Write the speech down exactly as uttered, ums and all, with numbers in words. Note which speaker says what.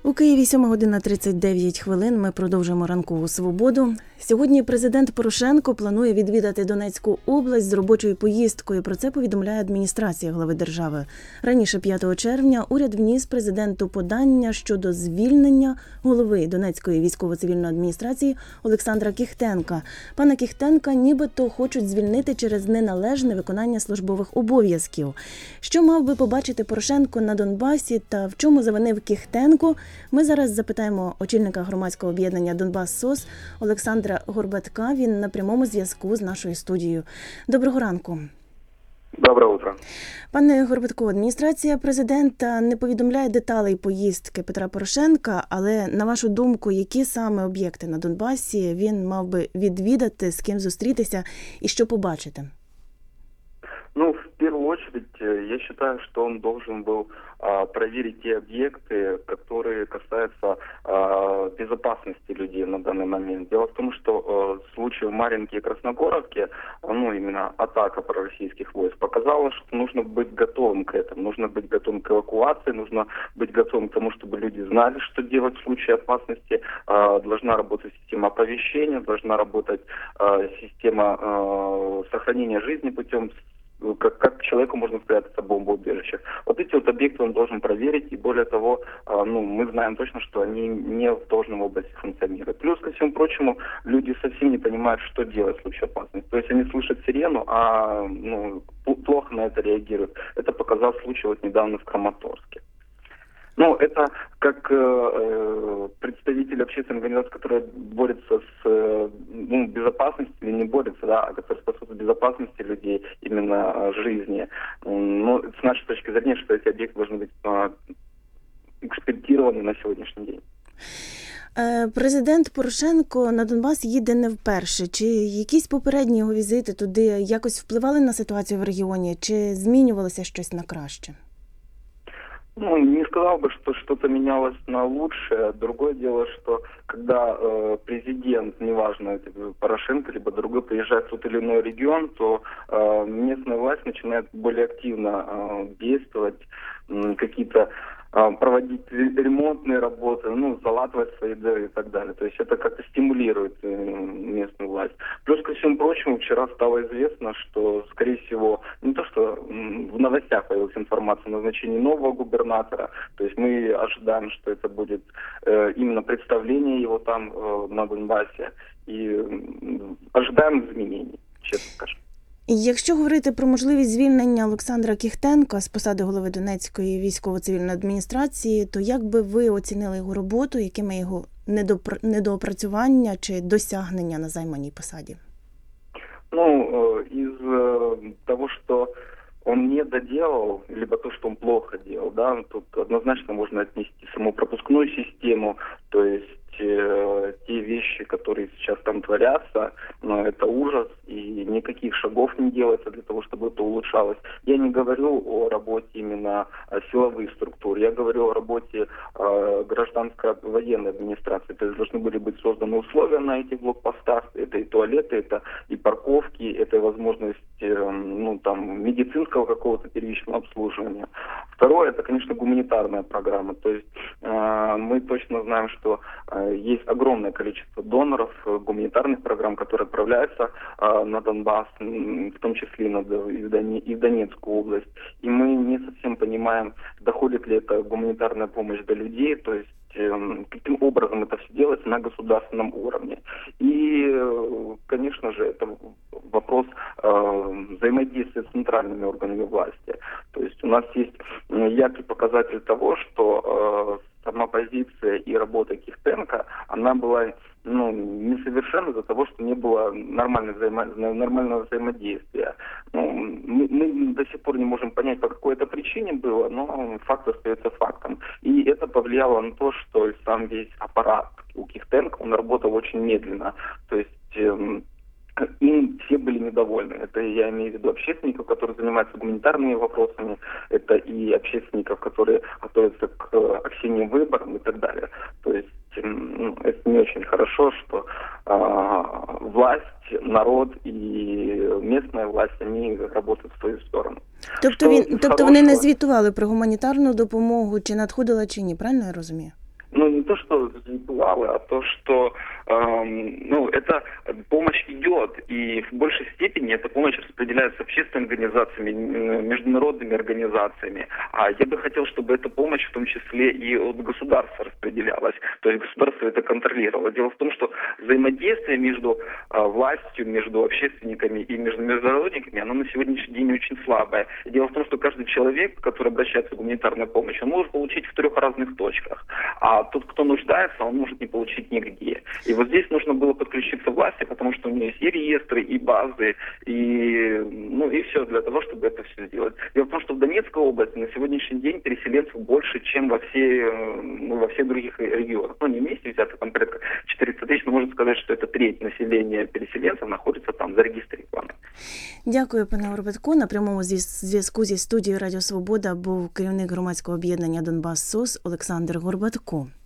Speaker 1: У Києві сьома година тридцять дев'ять хвилин. Ми продовжуємо ранкову свободу. Сьогодні президент Порошенко планує відвідати Донецьку область з робочою поїздкою. Про це повідомляє адміністрація глави держави. Раніше, п'ятого червня, уряд вніс президенту подання щодо звільнення голови Донецької військово-цивільної адміністрації Олександра Кіхтенка. Пана Кіхтенка нібито хочуть звільнити через неналежне виконання службових обов'язків. Що мав би побачити Порошенко на Донбасі та в чому завинив Кіхтенко, ми зараз запитаємо очільника громадського об'єднання «Донбас-СОС» Олександра Горбатка. Він на прямому зв'язку з нашою студією. Доброго ранку.
Speaker 2: Доброе утро.
Speaker 1: Пане Горбатко, адміністрація президента не повідомляє деталей поїздки Петра Порошенка, але, на вашу думку, які саме об'єкти на Донбасі він мав би відвідати, з ким зустрітися і що побачити?
Speaker 2: Ну, в первую очередь, я считаю, что он должен был а, проверить те объекты, которые касаются а, безопасности людей на данный момент. Дело в том, что а, случай в Марьинке и Красногоровке, ну, именно атака пророссийских войск, показала, что нужно быть готовым к этому. Нужно быть готовым к эвакуации, нужно быть готовым к тому, чтобы люди знали, что делать в случае опасности. А, должна работать система оповещения, должна работать а, система а, сохранения жизни путем Как, как человеку можно спрятаться в бомбоубежищах. Вот эти вот объекты он должен проверить, и более того, ну, мы знаем точно, что они не в должном области функционируют. Плюс, ко всему прочему, люди совсем не понимают, что делать в случае опасности. То есть они слышат сирену, а ну, плохо на это реагируют. Это показал случай вот недавно в Краматорске. Ну, это как э, представитель общественной организации, которая борется с э, ну, безопасностью, или не борется, да, а которая способствует безопасности людей, именно э, жизни. Ну, с нашей точки зрения, что эти объекты должны быть э, экспертированы на сегодняшний день.
Speaker 1: Президент Порошенко на Донбас їде не вперше. Чи якісь попередні його візити туди якось впливали на ситуацію в регіоні, чи змінювалося щось на краще?
Speaker 2: Ну, не сказал бы, что что-то менялось на лучшее. Другое дело, что когда э, президент, неважно, Порошенко, либо другой, приезжает в тот или иной регион, то э, местная власть начинает более активно э, действовать, э, какие-то э, проводить ремонтные работы, ну, залатывать свои дыры и так далее. То есть это как-то стимулирует э, местную власть. Плюс ко всему прочему, вчера стало известно, что, скорее всего, не то, что в новостях появилась информация о назначении нового губернатора, то есть мы ожидаем, что это будет э, именно представление его там э, на Донбассе, и э, ожидаем изменений, честно скажем.
Speaker 1: Якщо говорити про можливість звільнення Олександра Кіхтенка з посади голови Донецької військово-цивільної адміністрації, то як би ви оцінили його роботу, якими його недоопрацювання чи досягнення на займаній посаді?
Speaker 2: Ну, из того, что он не доделал, либо то, что он плохо делал, да, тут однозначно можно отнести саму пропускную систему, то есть э, те вещи, которые сейчас там творятся, но это ужас, и никаких шагов не делается для того, чтобы это улучшалось. Я не говорю о работе именно силовых структур, я говорю о работе э, гражданской военной администрации. То есть должны были быть созданы условия на этих блокпостах, это и туалеты, это и парковки, это и возможность э, ну, там, медицинского какого-то первичного обслуживания. Второе, это, конечно, гуманитарная программа. То есть э, мы точно знаем, что э, есть огромное количество доноров, э, гуманитарных программ, которые отправляются э, на Донбасс, в том числе и, на, и в Донецкую область. И мы не совсем понимаем, доходит ли эта гуманитарная помощь до людей, то есть э, каким образом это все делается на государственном уровне. И, э, конечно же, это вопрос э, взаимодействия с центральными органами власти. То есть у нас есть яркий показатель того, что э, сама позиция и работа Кіхтенка, она была ну, несовершенна из-за того, что не было нормального, взаимо... нормального взаимодействия. Ну, мы, мы до сих пор не можем понять, по какой это причине было, но факт остается фактом. И это повлияло на то, что сам весь аппарат у Кіхтенка, он работал очень медленно. То есть э, им все были недовольны. Это я имею в виду общественников, которые занимаются гуманитарными вопросами, это и общественников, которые готовятся к осенним выборам и так далее. То есть ну, это не очень хорошо, что э, власть, народ и местная власть, они работают в свою сторону.
Speaker 1: Тобто, він, тобто вони не звітували про гуманітарну допомогу, чи надходила, чи ні, правильно я розумію?
Speaker 2: Ну, то, что ритуалы, а то, что эм, ну, эта помощь идет, и в большей степени эта помощь распределяется общественными организациями, международными организациями. А я бы хотел, чтобы эта помощь в том числе и от государства распределялась, то есть государство это контролировало. Дело в том, что взаимодействие между э, властью, между общественниками и между международниками, оно на сегодняшний день очень слабое. И дело в том, что каждый человек, который обращается к гуманитарной помощи, он может получить в трех разных точках. А тот, кто нуждается, он может не получить нигде. И вот здесь нужно было подключиться власти, потому что у нее есть и реестры, и базы, и, ну, и все для того, чтобы это все сделать. Дело в том, что в Донецкой области на сегодняшний день переселенцев больше, чем во, все, ну, во всех других регионах. Ну, не вместе взято, там порядка четыреста тысяч, но можно сказать, что это треть населения переселенцев находится там зарегистрировано.
Speaker 1: Дякую, пане Горбатко. На прямому зв'язку зі студією Радіо Свобода був керівник громадського об'єднання «Донбас СОС» Олександр Горбатко.